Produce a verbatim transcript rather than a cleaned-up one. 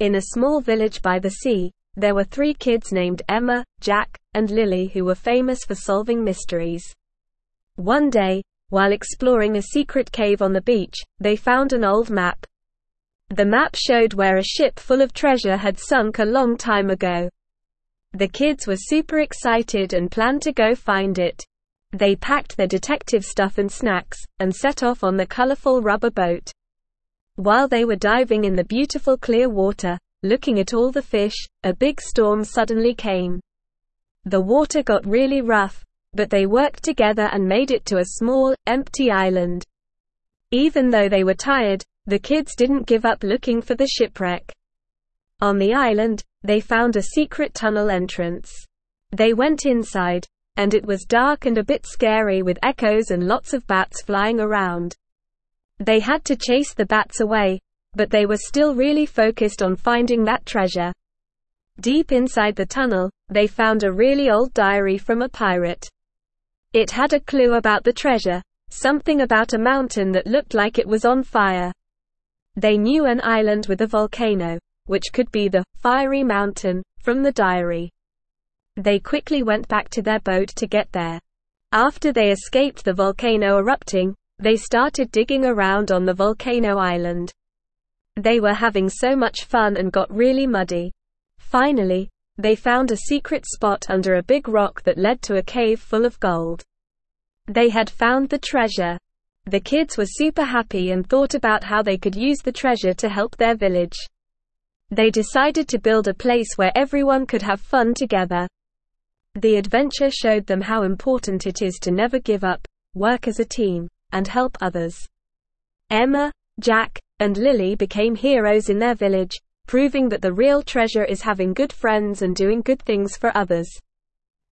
In a small village by the sea, there were three kids named Emma, Jack, and Lily who were famous for solving mysteries. One day, while exploring a secret cave on the beach, they found an old map. The map showed where a ship full of treasure had sunk a long time ago. The kids were super excited and planned to go find it. They packed their detective stuff and snacks, and set off on the colorful rubber boat. While they were diving in the beautiful clear water, looking at all the fish, a big storm suddenly came. The water got really rough, but they worked together and made it to a small, empty island. Even though they were tired, the kids didn't give up looking for the shipwreck. On the island, they found a secret tunnel entrance. They went inside, and it was dark and a bit scary with echoes and lots of bats flying around. They had to chase the bats away, but they were still really focused on finding that treasure. Deep inside the tunnel, they found a really old diary from a pirate. It had a clue about the treasure, something about a mountain that looked like it was on fire. They knew an island with a volcano, which could be the fiery mountain from the diary. They quickly went back to their boat to get there. After they escaped the volcano erupting, they started digging around on the volcano island. They were having so much fun and got really muddy. Finally, they found a secret spot under a big rock that led to a cave full of gold. They had found the treasure. The kids were super happy and thought about how they could use the treasure to help their village. They decided to build a place where everyone could have fun together. The adventure showed them how important it is to never give up, work as a team, and help others. Emma, Jack, and Lily became heroes in their village, proving that the real treasure is having good friends and doing good things for others.